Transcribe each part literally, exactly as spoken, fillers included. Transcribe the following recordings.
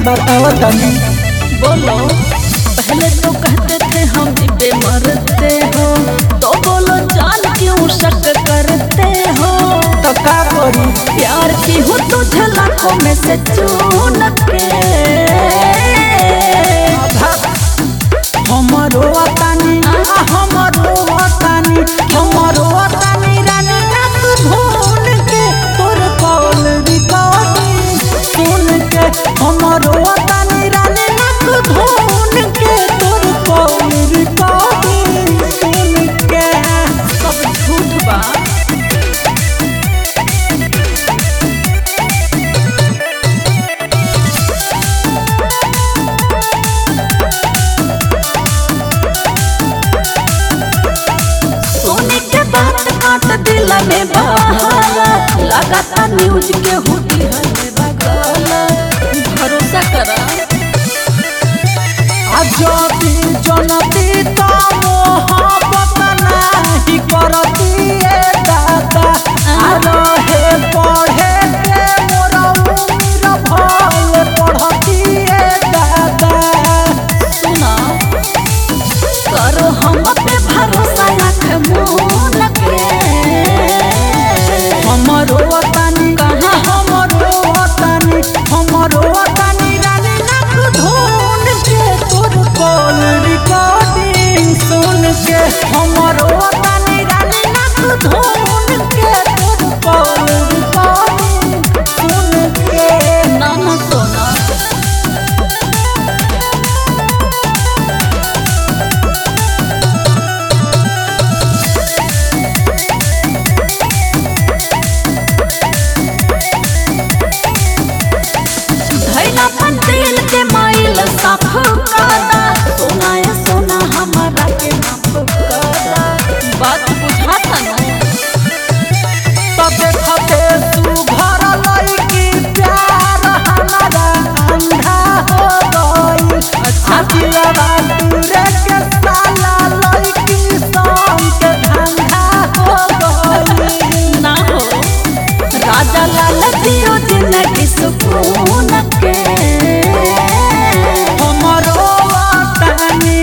बताओ तनी। बोलो पहले तो कहते थे हम भी मरते हो, तो बोलो जान क्यों शक करते हो। तो का करी प्यार की हो तुझे लाखों में से चुन के। हमरो वतनी हमरो वतनी हमरो वतनी रानी नाक धुन के तोर कॉल रिकॉर्डिंग सुन के। हमरो वतनी रानी नाक धुन के तोर कॉल रिकॉर्डिंग सुन के। सब झूठ बा। दिल में बहाला लगाता न्यूज के हुटी हले बगला। भरोसा करा अजोती जनती तो मोहब्बत नहीं करती ए दादा। रहे पढ़े के मोरा उम्र भले पढ़ती ए दादा। सुना करो हम पे भरोसा रख मोन के। हमरो वतनी कहाँ हमरो वतनी हमरो वतनी रानी नाक धुन के तोर कॉल रिकॉर्डिंग सुन के। हमरो वतनी रानी नाक धुन के तोर कॉल रिकॉर्डिंग सुन के। ना ना सोना अपन दिल के माइल साफ करा। सोना या सोना हमारा के माफ करा। बात बुझाता ना तब देखते सुघर लईकी प्यार हमारा अंधा हो गई। अच्छा दिलवा तुरे के साला लईकी संग के धंधा हो गई। ना हो राजा लाल दियो जिंदगी सुकून के। हमरो वतनी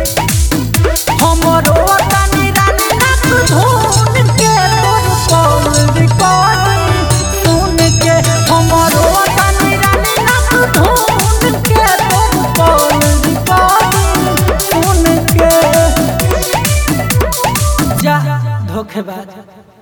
हमरो वतनी रानी नाक धुन के तोर कॉल रिकॉर्डिंग सुन के। हमरो वतनी रानी नाक धुन के तोर कॉल रिकॉर्डिंग सुन के। जा धोखेबाज।